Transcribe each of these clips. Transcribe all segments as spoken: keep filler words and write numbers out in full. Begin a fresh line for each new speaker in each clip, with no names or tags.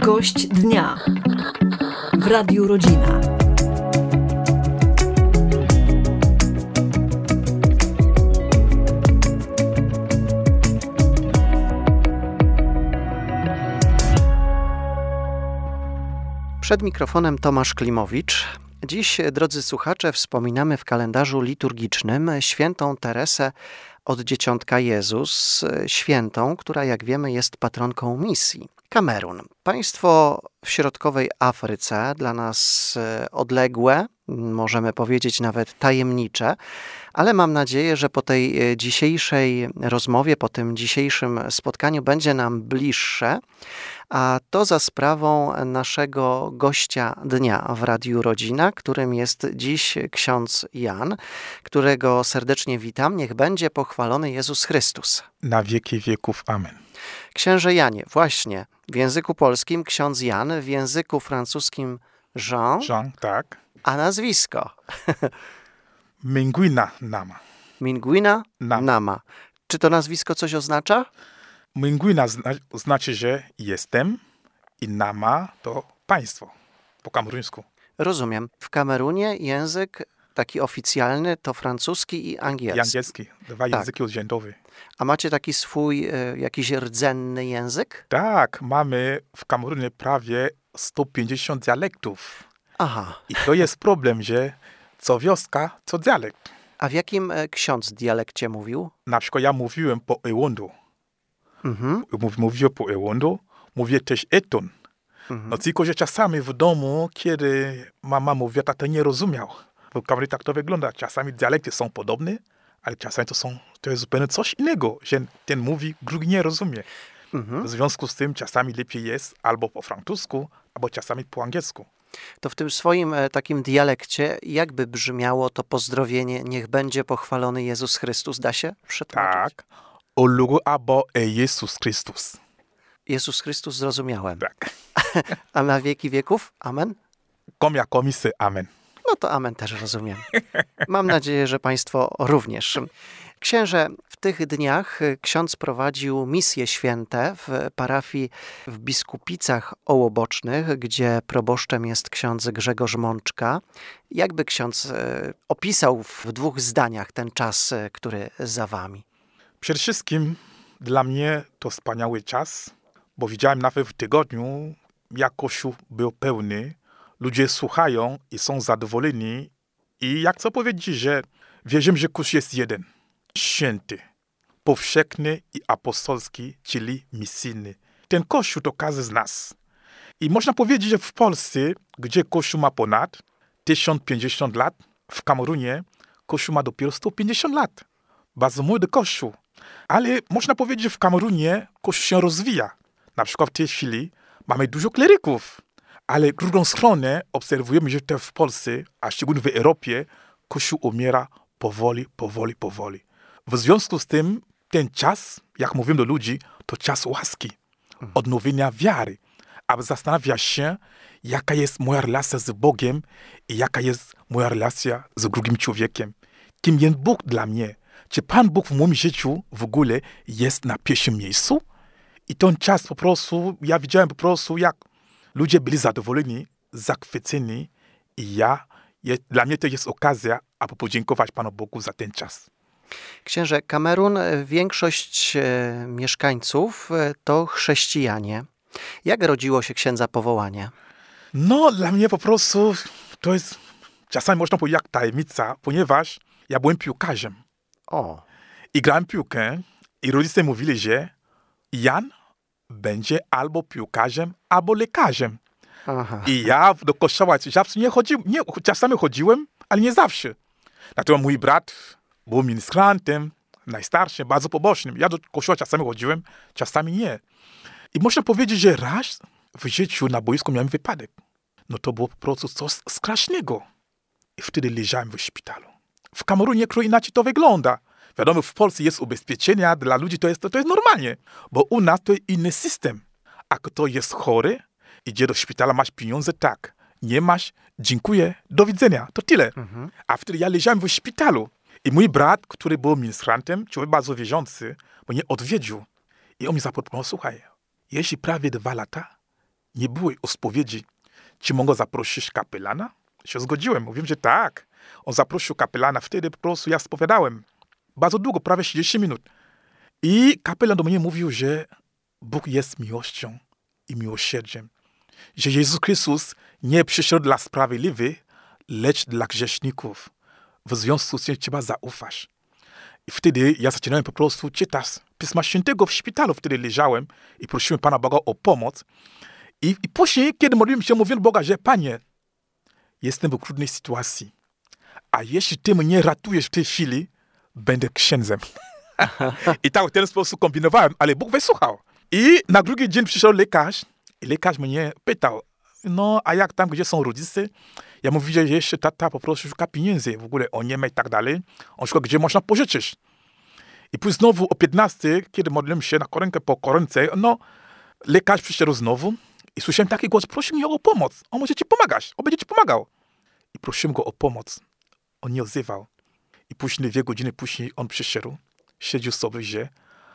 Gość dnia w Radiu Rodzina.
Przed mikrofonem Tomasz Klimowicz. Dziś, drodzy słuchacze, wspominamy w kalendarzu liturgicznym świętą Teresę od Dzieciątka Jezus, świętą, która, jak wiemy, jest patronką misji. Kamerun. Państwo w środkowej Afryce, dla nas odległe, możemy powiedzieć nawet tajemnicze, ale mam nadzieję, że po tej dzisiejszej rozmowie, po tym dzisiejszym spotkaniu będzie nam bliższe, a to za sprawą naszego gościa dnia w Radiu Rodzina, którym jest dziś ksiądz Jan, którego serdecznie witam. Niech będzie pochwalony Jezus Chrystus.
Na wieki wieków. Amen.
Księże Janie, właśnie, w języku polskim ksiądz Jan, w języku francuskim Jean.
Jean, tak.
A nazwisko?
Minguina Nama.
Minguina
Nama.
Nama. Czy to nazwisko coś oznacza?
Minguina zna- znaczy, że jestem, i Nama to państwo po kameruńsku.
Rozumiem. W Kamerunie język taki oficjalny to francuski i angielski.
I angielski. Dwa
Tak.
języki urzędowe.
A macie taki swój y, jakiś rdzenny język?
Tak, mamy w Kamerunie prawie sto pięćdziesiąt dialektów.
Aha.
I to jest problem, że co wioska, co dialekt.
A w jakim y, ksiądz dialekcie mówił?
Na przykład ja mówiłem po Ewondo.
Mhm.
Mów, mówiłem po Ewondo, mówię też Eton.
Mhm.
No tylko, że czasami w domu, kiedy mama mówiła, to nie rozumiał. W Kamerunie tak to wygląda. Czasami dialekty są podobne, ale czasami to, są, to jest zupełnie coś innego, że ten mówi, drugi nie rozumie.
Mhm.
W związku z tym czasami lepiej jest albo po francusku, albo czasami po angielsku.
To w tym swoim e, takim dialekcie, jakby brzmiało to pozdrowienie, niech będzie pochwalony Jezus Chrystus, da się przetłumaczyć?
Tak. Olugu abo e Jezus Chrystus.
Jezus Chrystus zrozumiałem.
Tak.
A na wieki wieków? Amen?
Komia komisy, amen.
No to amen też rozumiem. Mam nadzieję, że państwo również. Księże, w tych dniach ksiądz prowadził misje święte w parafii w Biskupicach Ołobocznych, gdzie proboszczem jest ksiądz Grzegorz Mączka. Jakby ksiądz e, opisał w dwóch zdaniach ten czas, e, który za wami?
Przede wszystkim dla mnie to wspaniały czas, bo widziałem nawet w tygodniu, jak Kościół był pełny. Ludzie słuchają i są zadowoleni. I jak chcę powiedzieć, że wierzymy, że Kościół jest jeden. Święty, powszechny i apostolski, czyli misyjny. Ten Kościół to każdy z nas. I można powiedzieć, że w Polsce, gdzie Kościół ma ponad tysiąc pięćdziesiąt lat, w Kamerunie Kościół ma dopiero sto pięćdziesiąt lat. Bardzo młody Kościół. Ale można powiedzieć, że w Kamerunie Kościół się rozwija. Na przykład w tej chwili mamy dużo kleryków. Ale z drugą stronę obserwujemy, że też w Polsce, a szczególnie w Europie, Kościół umiera powoli, powoli, powoli. W związku z tym ten czas, jak mówimy do ludzi, to czas łaski, odnowienia wiary, aby zastanawiać się, jaka jest moja relacja z Bogiem i jaka jest moja relacja z drugim człowiekiem. Kim jest Bóg dla mnie? Czy Pan Bóg w moim życiu w ogóle jest na pierwszym miejscu? I ten czas po prostu, ja widziałem po prostu, jak ludzie byli zadowoleni, zachwyceni i ja, je, dla mnie to jest okazja, aby podziękować Panu Bogu za ten czas.
Księże, Kamerun, większość e, mieszkańców e, to chrześcijanie. Jak rodziło się księdza powołanie?
No, dla mnie po prostu to jest czasami można powiedzieć jak tajemnica, ponieważ ja byłem piłkarzem.
O.
I grałem piłkę i rodzice mówili, że Jan będzie albo piłkarzem, albo lekarzem.
Aha.
I ja do kościoła zawsze nie chodziłem, nie, czasami chodziłem, ale nie zawsze. Natomiast mój brat był ministrantem, najstarszym, bardzo pobożnym. Ja do kościoła czasami chodziłem, czasami nie. I można powiedzieć, że raz w życiu na boisku miałem wypadek. No to było po prostu coś strasznego. I wtedy leżałem w szpitalu. W Kamerunie inaczej to wygląda. Wiadomo, w Polsce jest ubezpieczenia, dla ludzi to jest, to, to jest normalnie, bo u nas to jest inny system. A kto jest chory, idzie do szpitala, masz pieniądze, tak. Nie masz, dziękuję, do widzenia, to tyle. Mhm. A wtedy ja leżałem w szpitalu i mój brat, który był ministrantem, człowiek bardzo wierzący, mnie odwiedził. I on mi zaproponował, słuchaj, jeśli prawie dwa lata nie było spowiedzi, czy mogę zaprosić kapelana? Się zgodziłem, mówiłem, że tak. On zaprosił kapelana, wtedy po prostu ja spowiadałem. Bardzo długo, prawie trzydzieści minut. I kapelan do mnie mówił, że Bóg jest miłością i miłosierdziem. Że Jezus Chrystus nie przyszedł dla sprawiedliwych, lecz dla grzeszników. W związku z tym trzeba zaufać. I wtedy ja zaczynałem po prostu czytać Pisma Świętego w szpitalu. Wtedy leżałem i prosiłem Pana Boga o pomoc. I, i później, kiedy modliłem się, mówiłem Boga, że Panie, jestem w trudnej sytuacji. A jeśli Ty mnie ratujesz w tej chwili, będę księdzem. I tak w ten sposób kombinowałem, ale Bóg wysłuchał. I na drugi dzień przyszedł lekarz i lekarz mnie pytał, no a jak tam, gdzie są rodzice? Ja mówię, że jeszcze tata po prostu szuka pieniędzy, w ogóle on nie ma i tak dalej. On szuka, gdzie można pożyczyć. I później znowu o piętnastej, kiedy modliłem się na koronkę po koronce, no lekarz przyszedł znowu i słyszałem taki głos, prosi mnie o pomoc, on może ci pomagać, on będzie ci pomagał. I prosiłem go o pomoc. On nie odzywał. I później, dwie godziny później on przyszedł, siedział sobie, że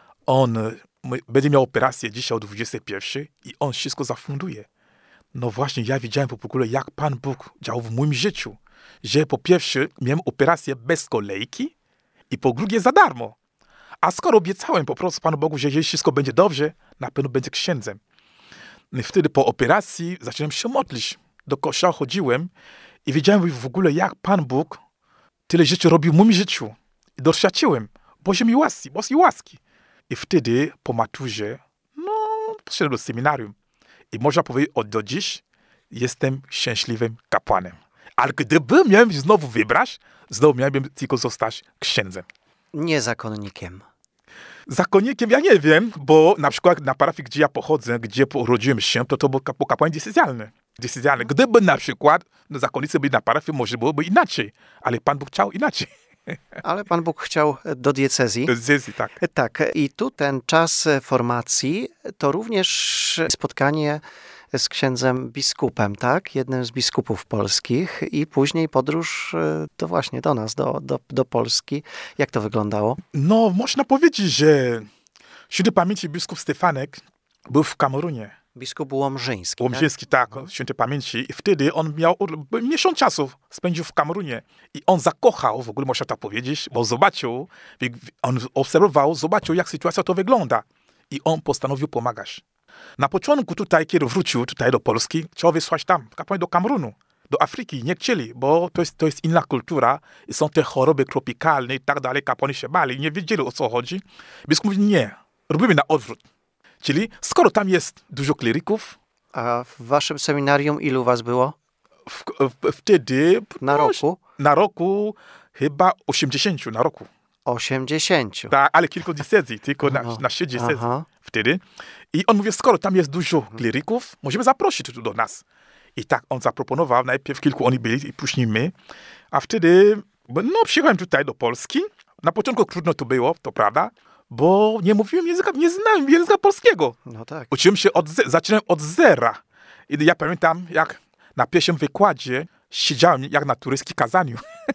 on będzie miał operację dzisiaj o dwudziestej pierwszej i on wszystko zafunduje. No właśnie, ja widziałem w ogóle, jak Pan Bóg działał w moim życiu. Że po pierwsze miałem operację bez kolejki i po drugie za darmo. A skoro obiecałem po prostu Panu Bogu, że jeśli wszystko będzie dobrze, na pewno będzie księdzem. No i wtedy po operacji zacząłem się modlić. Do kościoła chodziłem i wiedziałem w ogóle, jak Pan Bóg tyle rzeczy robił w moim życiu. I doświadczyłem Bożej miłości, Bożej łaski. I wtedy po maturze, no, poszedłem do seminarium. I można powiedzieć, od do dziś jestem szczęśliwym kapłanem. Ale gdyby miałem znowu wybrać, znowu miałbym tylko zostać księdzem.
Nie zakonnikiem.
Zakonnikiem ja nie wiem, bo na przykład na parafii, gdzie ja pochodzę, gdzie urodziłem się, to to był kapłan decyzjalny. decyzjalny. Gdyby na przykład no, zakonnicy byli na parafii, może byłoby inaczej. Ale Pan Bóg chciał inaczej.
Ale Pan Bóg chciał do diecezji.
Do diecezji, tak.
Tak. I tu ten czas formacji to również spotkanie z księdzem biskupem, tak? Jednym z biskupów polskich i później podróż to właśnie do nas, do, do, do Polski. Jak to wyglądało?
No, można powiedzieć, że świętej pamięci biskup Stefanek był w Kamerunie.
Biskup Łomżyński.
Łomżyński, tak, tak świętej pamięci. I wtedy on miał miesiąc czasu spędził w Kamerunie. I on zakochał, w ogóle można tak powiedzieć, bo zobaczył, on obserwował, zobaczył, jak sytuacja to wygląda. I on postanowił pomagać. Na początku tutaj, kiedy wrócił tutaj do Polski, chciał wysłać tam, kapłan do Kamerunu, do Afryki. Nie chcieli, bo to jest, to jest inna kultura i są te choroby tropikalne i tak dalej. Kapłani się bali, nie wiedzieli, o co chodzi. Biskup mówi, nie, robimy na odwrót. Czyli skoro tam jest dużo kleryków...
A w waszym seminarium ilu was było?
W, w, wtedy...
Na
no,
roku?
Na roku chyba osiemdziesięciu na roku.
osiemdziesięciu.
Tak, ale kilku diecezji, tylko na, na siedem diecezji wtedy. I on mówi, skoro tam jest dużo kleryków, możemy zaprosić tu do nas. I tak on zaproponował, najpierw kilku oni byli i później my. A wtedy, no przyjechałem tutaj do Polski. Na początku trudno to było, to prawda, bo nie mówiłem języka, nie znałem języka polskiego.
No tak.
Uczyłem się od, zaczynałem od zera. I ja pamiętam, jak na pierwszym wykładzie siedziałem jak na tureckim kazaniu.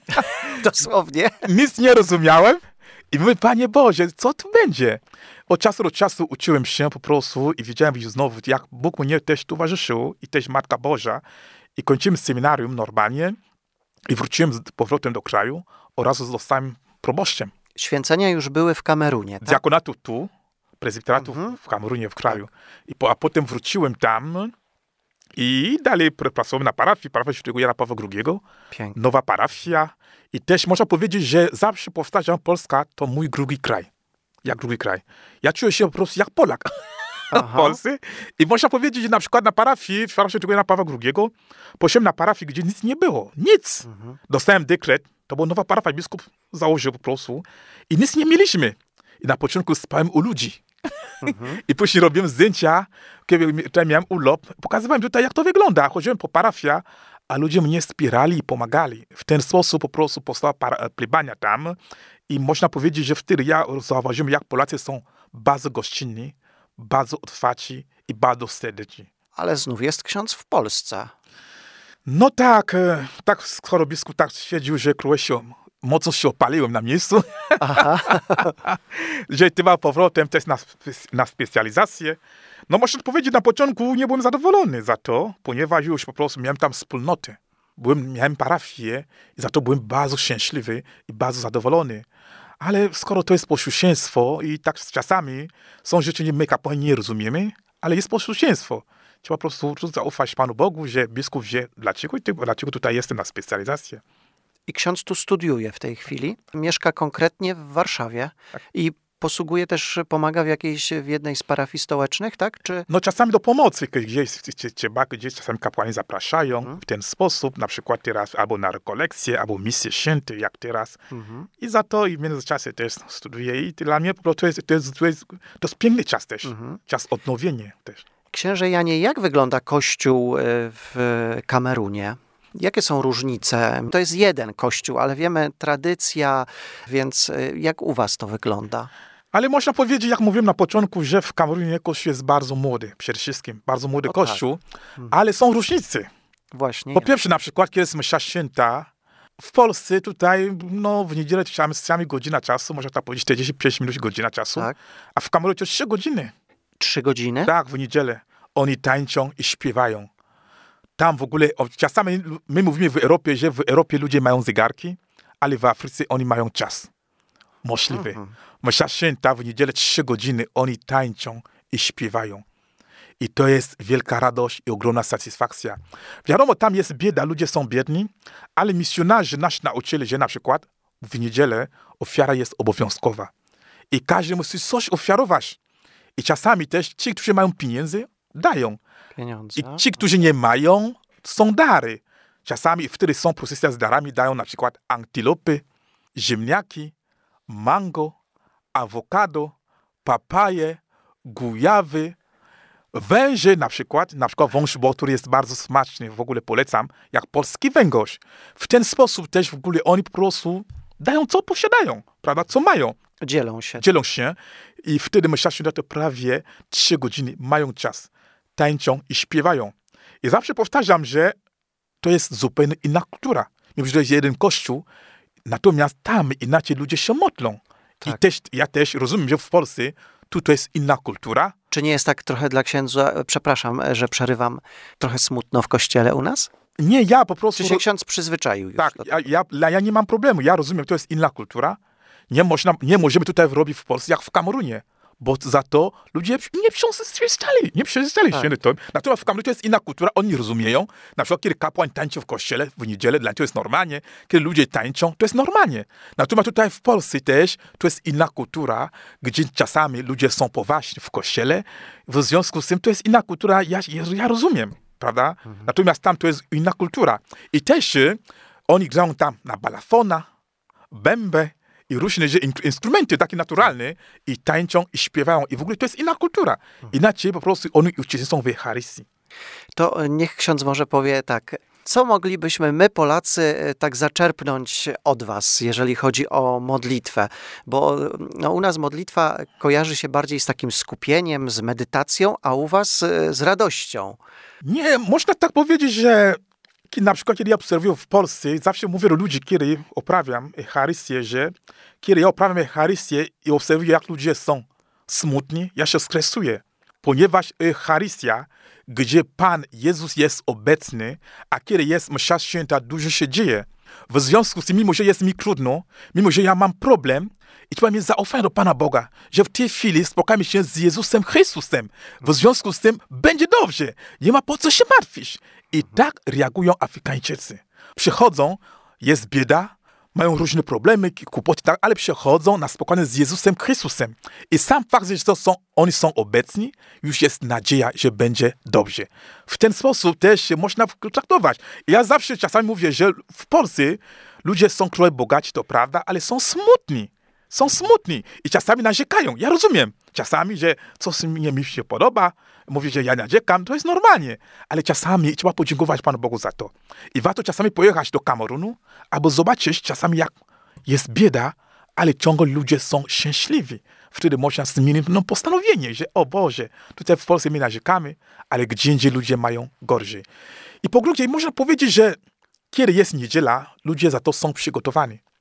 Dosłownie.
Nic nie rozumiałem. I mówię, Panie Boże, co tu będzie? Od czasu do czasu uczyłem się po prostu i widziałem już znowu, jak Bóg mnie też towarzyszył i też Matka Boża. I kończyłem seminarium normalnie i wróciłem z powrotem do kraju oraz zostałem proboszczem.
Święcenia już były w Kamerunie, tak?
Diakonatu tu, prezbiteratu
Mhm.
w Kamerunie, w kraju. I po, a potem wróciłem tam i dalej pracowałem na parafii, parafia świętego Jana Pawła drugiego.
Pięknie.
Nowa parafia. I też można powiedzieć, że zawsze powtarzam, Polska to mój drugi kraj. Jak drugi kraj. Ja czuję się po prostu jak Polak w Polsce. I można powiedzieć, że na przykład na parafii, w parafii świętego Jana Pawła drugiego, poszedłem na parafię, gdzie nic nie było. Nic. Mhm. Dostałem dekret. To była nowa parafia, biskup założył po prostu. I nic nie mieliśmy. I na początku spałem u ludzi. Mhm. I później robiłem zdjęcia, kiedy tutaj miałem urlop. Pokazywałem tutaj, jak to wygląda. Chodziłem po parafia, a ludzie mnie wspierali i pomagali. W ten sposób po prostu powstała para, plebania tam. I można powiedzieć, że wtedy ja zauważyłem, jak Polacy są bardzo gościnni, bardzo otwarci i bardzo serdeczni.
Ale znów jest ksiądz w Polsce.
No tak, tak skoro biskup tak stwierdził, że Królestwo mocno się opaliłem na miejscu, że chyba powrotem też na, na specjalizację. No muszę powiedzieć, na początku nie byłem zadowolony za to, ponieważ już po prostu miałem tam wspólnotę. Byłem, miałem parafię i za to byłem bardzo szczęśliwy i bardzo zadowolony. Ale skoro to jest posłuszeństwo i tak czasami są rzeczy, my kapłani nie rozumiemy, ale jest posłuszeństwo. Trzeba po prostu zaufać Panu Bogu, że biskup wie, dlaczego, dlaczego tutaj jestem na specjalizację.
I ksiądz tu studiuje w tej chwili. Mieszka konkretnie w Warszawie
tak.
i posługuje też, pomaga w jakiejś, w jednej z parafii stołecznych, tak? Czy...
No czasami do pomocy, gdzieś, trzeba, gdzieś czasami kapłani zapraszają mhm. w ten sposób, na przykład teraz albo na rekolekcje, albo misje święte, jak teraz. Mhm. I za to i w międzyczasie też studiuję. I dla mnie po prostu to jest, to jest, to jest, to jest piękny czas też, mhm. czas odnowienia też.
Księże Janie, jak wygląda kościół w Kamerunie? Jakie są różnice? To jest jeden kościół, ale wiemy, tradycja, więc jak u was to wygląda?
Ale można powiedzieć, jak mówiłem na początku, że w Kamerunie kościół jest bardzo młody, przede wszystkim, bardzo młody o, kościół, tak. ale są różnice.
Właśnie.
Po pierwsze, na przykład, kiedy jest msza święta, w Polsce tutaj, no w niedzielę mamy godzina czasu, można tak powiedzieć czterdzieści pięć minut, godzina czasu, tak. a w Kamerunie to trzy godziny.
Trzy godziny?
Tak, w niedzielę. Oni tańczą i śpiewają. Tam w ogóle, czasami my mówimy w Europie, że w Europie ludzie mają zegarki, ale w Afryce oni mają czas. Możliwe. Mhm. Msza święta w niedzielę trzy godziny oni tańczą i śpiewają. I to jest wielka radość i ogromna satysfakcja. Wiadomo, tam jest bieda, ludzie są biedni, ale misjonarze nas nauczyli, że na przykład w niedzielę ofiara jest obowiązkowa. I każdy musi coś ofiarować. I czasami też ci, którzy mają pieniądze, dają.
Pieniądze.
I ci, którzy nie mają, są dary. Czasami wtedy są procesja z darami, dają na przykład antylopy, ziemniaki, mango, awokado, papaje, gujawy, węże na przykład, na przykład wąż, który jest bardzo smaczny, w ogóle polecam, jak polski węgorz. W ten sposób też w ogóle oni po prostu dają, co posiadają, prawda, co mają.
Dzielą się.
Dzielą się i wtedy msza święta to prawie trzy godziny mają czas. Tańczą i śpiewają. I zawsze powtarzam, że to jest zupełnie inna kultura. Mimo, że to jest jeden kościół, natomiast tam inaczej ludzie się modlą. Tak. I też, ja też rozumiem, że w Polsce tu to jest inna kultura.
Czy nie jest tak trochę dla księdza, przepraszam, że przerywam, trochę smutno w kościele u nas?
Nie, ja po prostu...
Czy się ksiądz przyzwyczaił już?
Tak, ja, ja, ja nie mam problemu. Ja rozumiem, to jest inna kultura. Nie, można, nie możemy tutaj robić w Polsce jak w Kamerunie. Bo za to ludzie nie przyzwyczajali, nie przyzwyczajali tak. się na to. Natomiast w Kamerunie to jest inna kultura, oni rozumieją. Na przykład, kiedy kapłan tańczy w kościele w niedzielę, dla nich to jest normalnie. Kiedy ludzie tańczą, to jest normalnie. Natomiast tutaj w Polsce też to jest inna kultura, gdzie czasami ludzie są poważni w kościele. W związku z tym to jest inna kultura, ja, ja rozumiem, prawda? Mhm. Natomiast tam to jest inna kultura. I też oni grają tam na balafona, bębę, i różne instrumenty takie naturalne i tańczą i śpiewają. I w ogóle to jest inna kultura. Inaczej po prostu oni uczestniczą w Eucharystii.
To niech ksiądz może powie tak, co moglibyśmy my Polacy tak zaczerpnąć od was, jeżeli chodzi o modlitwę? Bo no, u nas modlitwa kojarzy się bardziej z takim skupieniem, z medytacją, a u was z radością.
Nie, można tak powiedzieć, że na przykład, kiedy ja obserwuję w Polsce, zawsze mówię do ludzi, kiedy oprawiam Eucharystię, że kiedy ja oprawiam Eucharystię i obserwuję, jak ludzie są smutni, ja się stresuję. Ponieważ Eucharystia, gdzie Pan Jezus jest obecny, a kiedy jest msza święta, dużo się dzieje. W związku z tym, mimo że jest mi trudno, mimo że ja mam problem, i trzeba mieć zaufanie do Pana Boga, że w tej chwili spotkamy się z Jezusem Chrystusem. W związku z tym będzie dobrze. Nie ma po co się martwić. I tak reagują Afrykańczycy. Przychodzą, jest bieda, mają różne problemy, kłopoty, tak, ale przychodzą na spotkanie z Jezusem Chrystusem. I sam fakt, że to są, oni są obecni, już jest nadzieja, że będzie dobrze. W ten sposób też się można traktować. Ja zawsze czasami mówię, że w Polsce ludzie są trochę bogaci, to prawda, ale są smutni. Są smutni i czasami narzekają. Ja rozumiem. Czasami, że coś mi nie się podoba, mówię, że ja narzekam, to jest normalnie. Ale czasami trzeba podziękować Panu Bogu za to. I warto czasami pojechać do Kamerunu, albo zobaczyć czasami, jak jest bieda, ale ciągle ludzie są szczęśliwi. Wtedy można zmienić no, postanowienie, że o Boże, tutaj w Polsce my narzekamy, ale gdzie indziej ludzie mają gorzej. I po gruncie można powiedzieć, że kiedy jest niedziela, ludzie za to są przygotowani.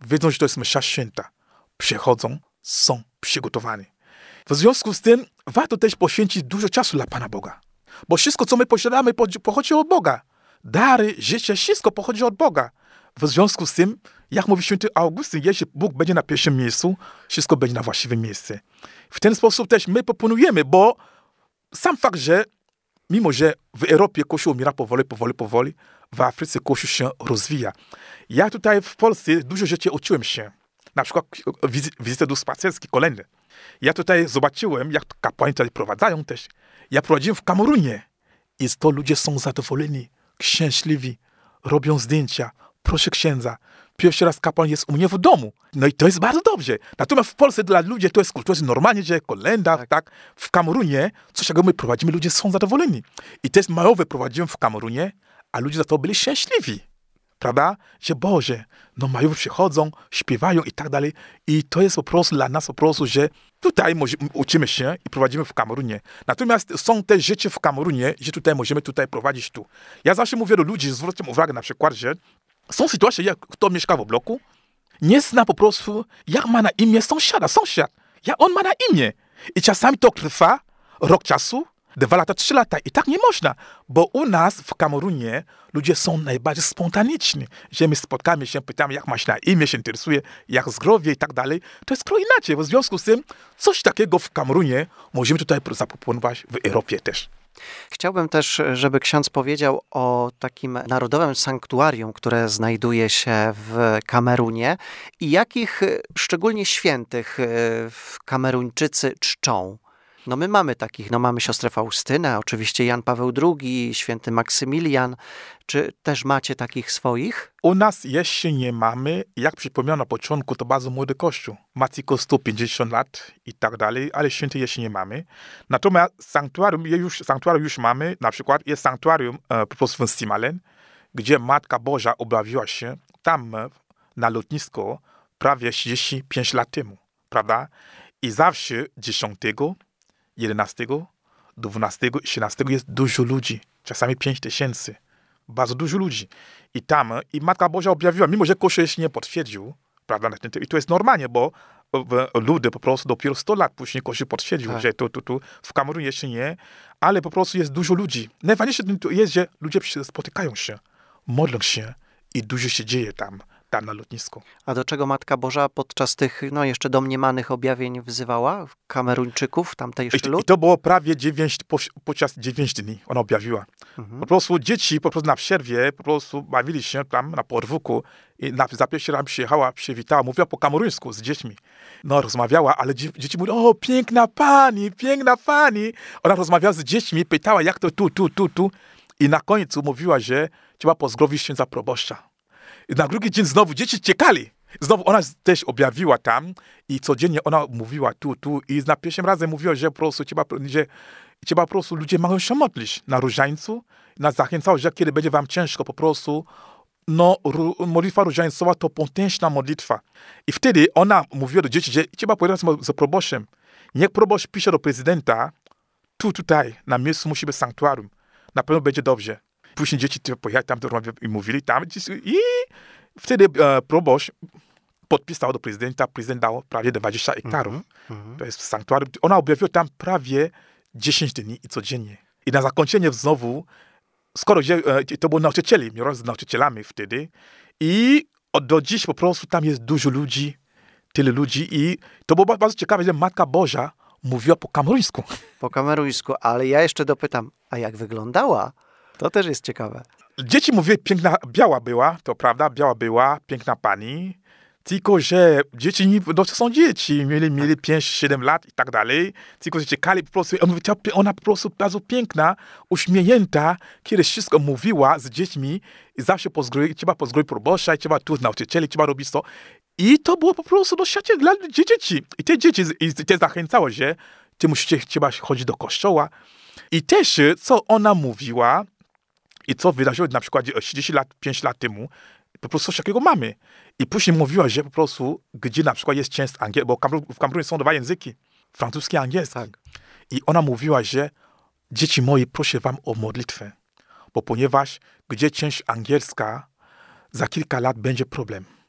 wiedzą, że to jest msza święta. Przychodzą, są przygotowani. W związku z tym warto też poświęcić dużo czasu dla Pana Boga. Bo wszystko, co my posiadamy, pochodzi od Boga. Dary, życie, wszystko pochodzi od Boga. W związku z tym, jak mówi święty Augustyn, jeśli Bóg będzie na pierwszym miejscu, wszystko będzie na właściwym miejscu. W ten sposób też my proponujemy, bo sam fakt, że mimo, że w Europie Kościół umiera powoli, powoli, powoli, w Afryce Kościół się rozwija. Ja tutaj w Polsce dużo rzeczy uczyłem się. Na przykład wizyty do spacerski, kolędy. Ja tutaj zobaczyłem, jak kapłani tutaj prowadzają też. Ja prowadziłem w Kamerunie i to ludzie są zadowoleni, szczęśliwi, robią zdjęcia, proszę księdza. Pierwszy raz kapłan jest u mnie w domu. No i to jest bardzo dobrze. Natomiast w Polsce dla ludzi to jest, to jest normalnie, że kolenda, tak. tak. W Kamerunie, coś takiego my prowadzimy, ludzie są zadowoleni. I też majowe prowadziłem w Kamerunie, a ludzie za to byli szczęśliwi. Prawda? Że Boże, no majowe przychodzą, śpiewają i tak dalej. I to jest po prostu dla nas po prostu, że tutaj uczymy się i prowadzimy w Kamerunie. Natomiast są te rzeczy w Kamerunie, że tutaj możemy tutaj prowadzić tu. Ja zawsze mówię do ludzi, zwróćcie uwagę na przykład, że są sytuacje, jak kto mieszka w bloku, nie zna po prostu, jak ma na imię sąsiada, sąsiad. Jak on ma na imię. I czasami to trwa rok czasu, dwa lata, trzy lata. I tak nie można, bo u nas w Kamerunie ludzie są najbardziej spontaniczni. Że my spotkamy się, pytamy, jak masz na imię, się interesuje, jak zdrowie i tak dalej. To jest trochę inaczej. W związku z tym coś takiego w Kamerunie możemy tutaj zaproponować w Europie też.
Chciałbym też, żeby ksiądz powiedział o takim narodowym sanktuarium, które znajduje się w Kamerunie i jakich szczególnie świętych Kameruńczycy czczą. No my mamy takich, no mamy siostrę Faustynę, oczywiście Jan Paweł drugi, święty Maksymilian. Czy też macie takich swoich?
U nas jeszcze nie mamy. Jak przypomniałem na początku, to bardzo młody kościół. Ma tylko sto pięćdziesiąt lat i tak dalej, ale święty jeszcze nie mamy. Natomiast sanktuarium już, sanktuarium już mamy. Na przykład jest sanktuarium e, po prostu w Simalen, gdzie Matka Boża objawiła się tam na lotnisko prawie trzydzieści pięć lat temu. Prawda? I zawsze dziesiątego, jedenastego, dwunastego i trzynastego jest dużo ludzi. Czasami pięć tysięcy. Bardzo dużo ludzi. I tam, i Matka Boża objawiła, mimo że Kościół jeszcze nie potwierdził, prawda, i to jest normalnie, bo ludzie po prostu dopiero sto lat później Kościół potwierdził, tak. że to, to, to w Kamerunie jeszcze nie, ale po prostu jest dużo ludzi. Najważniejsze jest, że ludzie spotykają się, modlą się i dużo się dzieje tam, tam na lotnisku.
A do czego Matka Boża podczas tych, no jeszcze domniemanych objawień wzywała Kameruńczyków, tamtejszy lud?
I to było prawie dziewięć, po, podczas dziewięć dni ona objawiła. Mhm. Po prostu dzieci po prostu na przerwie po prostu bawili się tam na podwórku i na, za pierwszy raz przyjechała, przywitała, mówiła po kameruńsku z dziećmi. No rozmawiała, ale dzie, dzieci mówiły, o piękna pani, piękna pani. Ona rozmawiała z dziećmi, pytała jak to tu, tu, tu, tu. I na końcu mówiła, że trzeba pozdrowić księdza proboszcza. I na drugi dzień znowu dzieci ciekali. Znowu ona też objawiła tam i codziennie ona mówiła tu, tu i na pierwszym razem mówiła, że po prostu trzeba, że trzeba po prostu ludzie mają się modlić na różańcu. Nas zachęcała, że kiedy będzie wam ciężko po prostu, no modlitwa różańcowa to potężna modlitwa. I wtedy ona mówiła do dzieci, że trzeba powiedzieć z proboszczem. Niech proboszcz pisze do prezydenta, tu, tutaj, na miejscu musi być sanktuarium. Na pewno będzie dobrze. Później dzieci pojechali tam i mówili tam i wtedy e, proboszcz podpisał do prezydenta, prezydent dał prawie dwadzieścia hektarów. Mm-hmm. To jest sanktuarium. Ona objawiła tam prawie dziesięć dni i codziennie. I na zakończenie znowu, skoro e, to było nauczycieli, miałem z nauczycielami wtedy i od do dziś po prostu tam jest dużo ludzi, tyle ludzi i to było bardzo ciekawe, że Matka Boża mówiła po kameruńsku.
Po kameruńsku, ale ja jeszcze dopytam, a jak wyglądała? To też jest ciekawe.
Dzieci mówiły, piękna, biała była, to prawda, biała była, piękna pani, tylko że dzieci, nie, no to są dzieci, mieli, mieli pięć siedem lat i tak dalej, tylko że czekali po prostu, ona po prostu bardzo piękna, uśmiechnięta, kiedy wszystko mówiła z dziećmi i zawsze pozdrowić, trzeba pozdrowić proboszcza, trzeba tu z nauczycieli, trzeba robić to. I to było po prostu doświadczenie dla dzieci. I te dzieci i te zachęcało, że ty musicie, trzeba chodzić do kościoła. I też, co ona mówiła, i co wydarzyło na przykład trzydzieści lat, pięć lat temu, po prostu coś takiego mamy. I później mówiła, że po prostu, gdzie na przykład jest część angielska, bo w Kamerunie są dwa języki, francuski i angielski. Tak. I ona mówiła, że dzieci moje, proszę wam o modlitwę, bo ponieważ gdzie część angielska, za kilka lat będzie problem.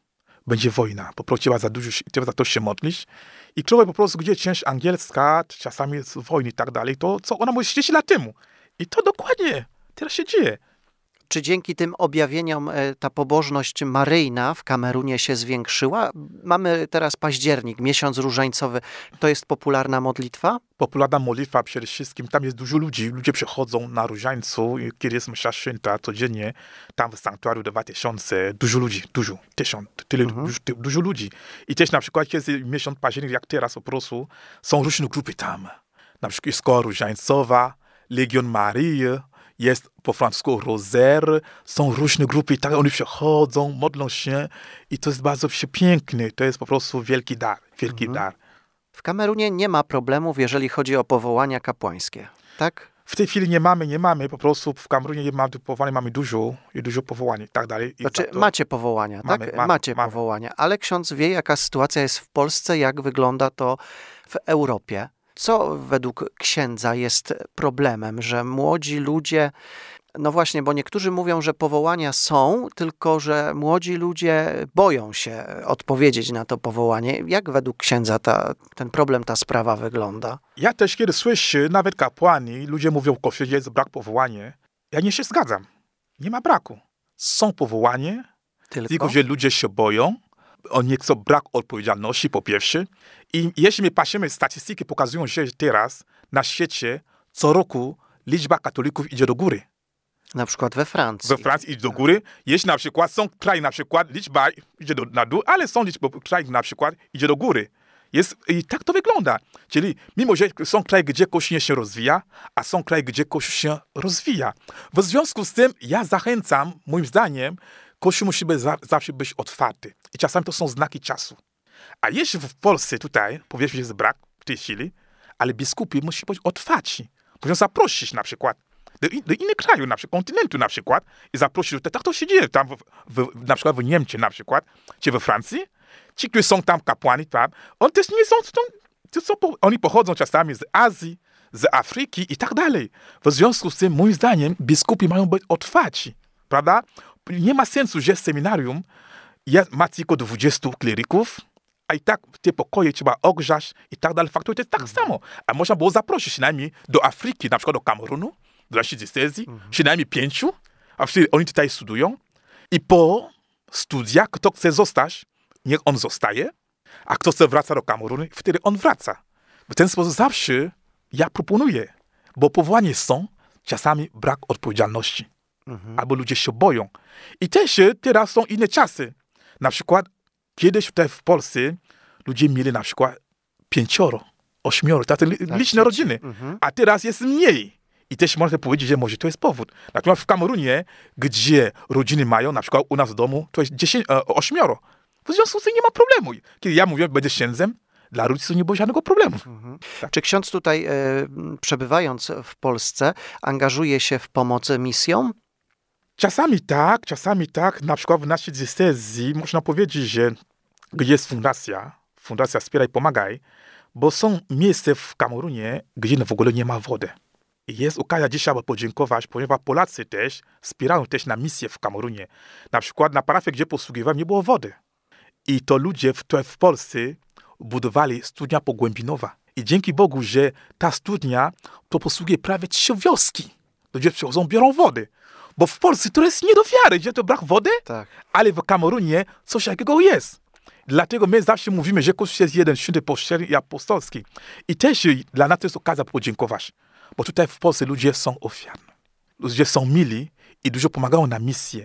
będzie wojna. Po prostu trzeba za dużo, trzeba za to się modlić. I człowiek po prostu, gdzie część angielska, czasami jest wojny i tak dalej, to co ona mówi trzydzieści lat temu. I to dokładnie teraz się dzieje.
Czy dzięki tym objawieniom ta pobożność maryjna w Kamerunie się zwiększyła? Mamy teraz październik, miesiąc różańcowy. To jest popularna modlitwa?
Popularna modlitwa przede wszystkim. Tam jest dużo ludzi. Ludzie przychodzą na różańcu, kiedy jest msza święta codziennie. Tam w sanktuarium dwa tysiące. Dużo ludzi, dużo. Tysiąc, tyle, mhm. dużo, dużo ludzi. I też na przykład, kiedy jest miesiąc październik, jak teraz po prostu, są różne grupy tam. Na przykład jest Szkoła Różańcowa, Legion Marii, jest po francusku Rosaire, są różne grupy i tak oni przychodzą, modlą się i to jest bardzo piękne. To jest po prostu wielki dar, wielki mhm. dar.
W Kamerunie nie ma problemów, jeżeli chodzi o powołania kapłańskie, tak?
W tej chwili nie mamy, nie mamy, po prostu w Kamerunie nie mamy powołania, mamy dużo i dużo powołań i tak dalej. I
znaczy
to...
macie powołania,
mamy,
tak?
Mamy,
macie
mamy.
powołania, ale ksiądz wie, jaka sytuacja jest w Polsce, jak wygląda to w Europie. Co według księdza jest problemem, że młodzi ludzie, no właśnie, bo niektórzy mówią, że powołania są, tylko że młodzi ludzie boją się odpowiedzieć na to powołanie. Jak według księdza ta, ten problem, ta sprawa wygląda?
Ja też kiedy słyszę, nawet kapłani, ludzie mówią, że jest brak powołania. Ja nie się zgadzam. Nie ma braku. Są powołanie, tylko, tylko że ludzie się boją. Oni chcą brak odpowiedzialności, po pierwsze. I jeśli my patrzymy, statystyki pokazują, że teraz na świecie co roku liczba katolików idzie do góry.
Na przykład we Francji.
We Francji idzie do góry. Jeśli na przykład są kraje, na przykład liczba idzie do, na dół, ale są liczby krajów, na przykład idzie do góry. Jest, i tak to wygląda. Czyli mimo, że są kraje, gdzie Kościół się rozwija, a są kraje, gdzie Kościół się rozwija. W związku z tym ja zachęcam, moim zdaniem, Kościół musi być, zawsze być otwarty. I czasami to są znaki czasu. A jeśli w Polsce tutaj, powiedzmy, że jest brak w tej chwili, ale biskupi musi być otwarci. Muszą zaprosić na przykład do, do innych krajów, na przykład kontynentu na przykład i zaprosić, tak to się dzieje tam w, w, na przykład w Niemczech na przykład, czy we Francji. Ci, którzy są tam kapłani, tam, oni też nie są, to są, oni pochodzą czasami z Azji, z Afryki i tak dalej. W związku z tym, moim zdaniem, biskupi mają być otwarci, prawda? Nie ma sensu, że seminarium ma tylko dwudziestu kleryków, a i tak te pokoje trzeba ogrzać i tak dalej. Faktycznie to jest tak mm. samo. A można było zaprosić przynajmniej do Afryki, na przykład do Kamerunu, do naszej diecezji, mm. przynajmniej pięciu, a wtedy oni tutaj studiują i po studiach, kto chce zostać, niech on zostaje, a kto chce wracać do Kamerunu, wtedy on wraca. W ten sposób zawsze ja proponuję, bo powołanie są, czasami brak odpowiedzialności. Mhm. Albo ludzie się boją. I też teraz są inne czasy. Na przykład kiedyś tutaj w Polsce ludzie mieli na przykład pięcioro, ośmioro, takie tak, liczne rodziny. Mhm. A teraz jest mniej. I też można powiedzieć, że może to jest powód. Natomiast w Kamerunie, gdzie rodziny mają, na przykład u nas w domu, to jest dziesięć, ośmioro. W związku z tym nie ma problemu. Kiedy ja mówię, będę księdzem, dla rodziców nie było żadnego problemu. Mhm.
Tak. Czy ksiądz tutaj, e, przebywając w Polsce, angażuje się w pomoc misjom?
Czasami tak, czasami tak. Na przykład w naszej diecezji można powiedzieć, że gdzie jest fundacja, fundacja Wspieraj, Pomagaj, bo są miejsca w Kamerunie, gdzie w ogóle nie ma wody. I jest okazja dzisiaj, aby podziękować, ponieważ Polacy też wspierają też na misję w Kamerunie. Na przykład na parafię, gdzie posługiwałem, nie było wody. I to ludzie w, to w Polsce budowali studnia pogłębinowa. I dzięki Bogu, że ta studnia to posługuje prawie trzy wioski. Ludzie przychodzą, biorą wody. Bo w Polsce to jest nie do wiary, gdzie to brak wody, tak. Ale w Kamerunie coś takiego jest. Dlatego my zawsze mówimy, że Kościół jest jeden, święty, poszczerny i apostolski. I też dla nas to jest okazja podziękować. Bo tutaj w Polsce ludzie są ofiarni. Ludzie są mili i dużo pomagają na misję.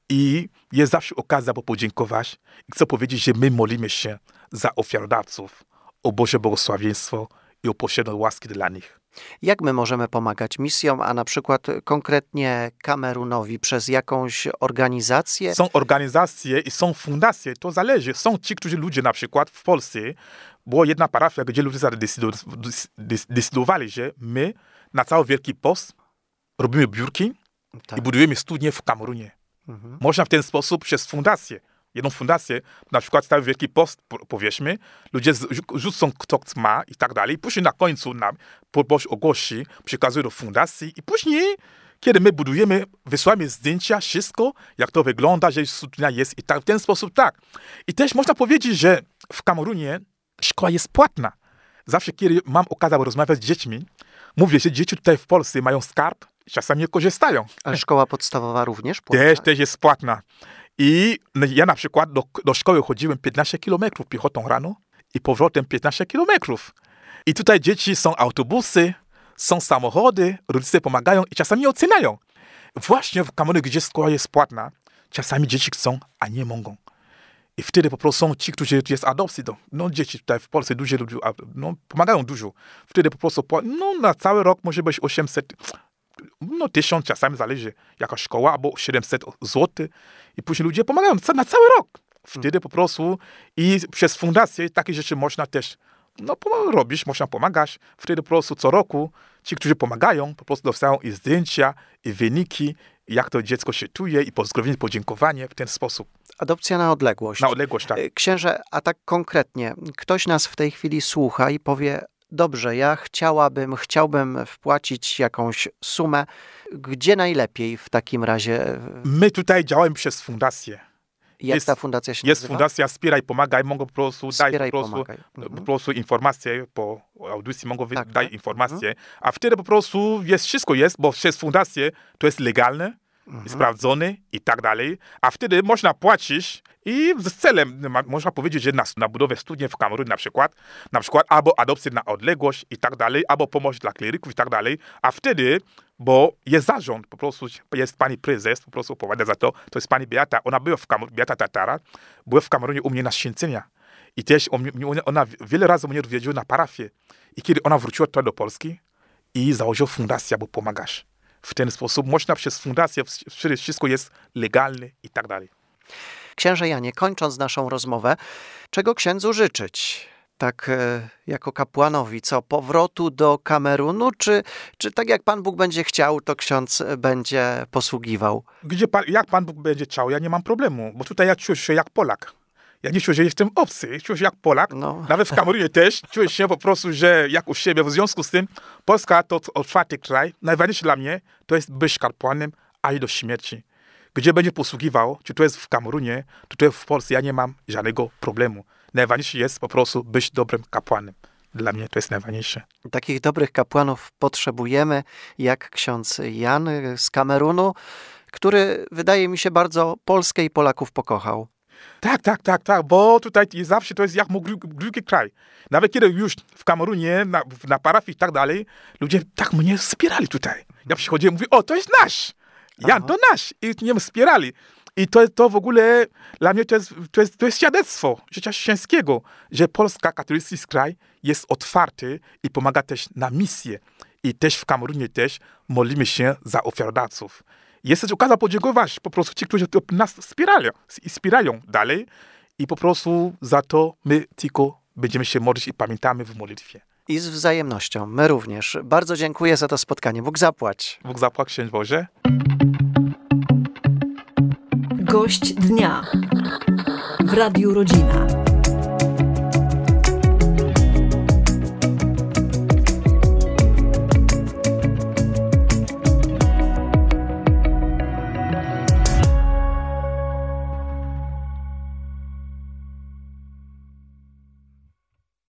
I jest zawsze okazja, by podziękować. I chcę powiedzieć, że my modlimy się za ofiarodawców, o Boże błogosławieństwo i o posiadanie łaski dla nich.
Jak my możemy pomagać misjom, a na przykład konkretnie Kamerunowi przez jakąś organizację?
Są organizacje i są fundacje, to zależy. Są ci, którzy ludzie na przykład w Polsce, była jedna parafia, gdzie ludzie zdecydowali, że my na cały Wielki Post robimy biurki tak. I budujemy studnie w Kamerunie. Mhm. Można w ten sposób przez fundację, jedną fundację, na przykład cały Wielki Post, powiedzmy, ludzie rzucą kto ma i tak dalej, później na końcu nam Boż ogłosi, przekazuje do fundacji i później kiedy my budujemy, wysyłamy zdjęcia, wszystko, jak to wygląda, że studnia jest i tak, w ten sposób tak. I też można powiedzieć, że w Kamerunie szkoła jest płatna. Zawsze, kiedy mam okazję rozmawiać z dziećmi, mówię, że dzieci tutaj w Polsce mają skarb, czasami nie korzystają.
Ale szkoła podstawowa również płatna?
Też, też jest płatna. I ja na przykład do, do szkoły chodziłem piętnaście kilometrów piechotą rano i powrotem piętnaście kilometrów. I tutaj dzieci, są autobusy, są samochody, rodzice pomagają i czasami oceniają. Właśnie w Kamerunie, gdzie szkoła jest płatna, czasami dzieci chcą, a nie mogą. I wtedy po prostu są ci, którzy jest adopcji. No dzieci tutaj w Polsce dużo ludzi no, pomagają dużo. Wtedy po prostu no, na cały rok może być osiemset, no tysiąc, czasami zależy jaka szkoła, albo siedemset złotych. I później ludzie pomagają na cały rok. Wtedy po prostu i przez fundację takie rzeczy można też no, robić, można pomagać. Wtedy po prostu co roku ci, którzy pomagają, po prostu dostają i zdjęcia, i wyniki, jak to dziecko się czuje, i pozdrowienie, podziękowanie w ten sposób.
Adopcja na odległość.
Na odległość, tak.
Księże, a tak konkretnie, ktoś nas w tej chwili słucha i powie, dobrze, ja chciałabym, chciałbym wpłacić jakąś sumę. Gdzie najlepiej w takim razie?
My tutaj działamy przez fundację.
Jak
jest,
ta fundacja się
Jest
nazywa?
fundacja Wspieraj, Pomagaj. Mogą po prostu
Wspieraj,
dać po prostu,
mhm.
po prostu informacje po audycji, mogą
tak,
dać
tak.
informacje.
Mhm.
A wtedy po prostu jest, wszystko jest, bo przez fundację to jest legalne, mhm. sprawdzone i tak dalej. A wtedy można płacić i z celem, można powiedzieć, że na, na budowę studni w Kamerunie na przykład, na przykład albo adopcję na odległość i tak dalej, albo pomoc dla kleryków i tak dalej. A wtedy, bo jest zarząd, po prostu jest pani prezes, po prostu odpowiada za to, to jest pani Beata, ona była w Kamerunie, Beata Tatara, była w Kamerunie u mnie na święcenia. I też ona wiele razy mnie odwiedziła na parafię. I kiedy ona wróciła tutaj do Polski i założyła fundację, bo pomagasz. W ten sposób można przez fundację, wszystko jest legalne i tak dalej.
Księże Janie, kończąc naszą rozmowę, czego księdzu życzyć? Tak e, jako kapłanowi, co? Powrotu do Kamerunu, czy, czy tak jak Pan Bóg będzie chciał, to ksiądz będzie posługiwał?
Gdzie pan, jak Pan Bóg będzie chciał, ja nie mam problemu, bo tutaj ja czuję się jak Polak. Ja nie czuję, że jestem obcy, czuję się jak Polak. No. Nawet w Kamerunie też czuję się po prostu, że jak u siebie. W związku z tym Polska to otwarty kraj. Najważniejsze dla mnie to jest być kapłanem aż do śmierci. Gdzie będzie posługiwał, czy to jest w Kamerunie, czy to jest w Polsce, ja nie mam żadnego problemu. Najważniejsze jest po prostu być dobrym kapłanem. Dla mnie to jest najważniejsze.
Takich dobrych kapłanów potrzebujemy, jak ksiądz Jan z Kamerunu, który wydaje mi się bardzo Polskę i Polaków pokochał.
Tak, tak, tak, tak, bo tutaj zawsze to jest jak mój drugi kraj. Nawet kiedy już w Kamerunie, na, na parafii i tak dalej, ludzie tak mnie wspierali tutaj. Ja przychodziłem i mówię, o, to jest nasz. Jan, to nasz. I mnie wspierali. I to, to w ogóle dla mnie to jest, to jest, to jest świadectwo życia chrześcijańskiego, że Polska, katolicki kraj jest otwarty i pomaga też na misję. I też w Kamerunie też modlimy się za ofiarodawców. Jest też okazja podziękować po prostu ci, którzy nas wspierają, wspierają dalej i po prostu za to my tylko będziemy się modlić i pamiętamy w modlitwie.
I z wzajemnością. My również. Bardzo dziękuję za to spotkanie. Bóg zapłać.
Bóg zapłać, księć Boże.
Gość dnia w Radiu Rodzina.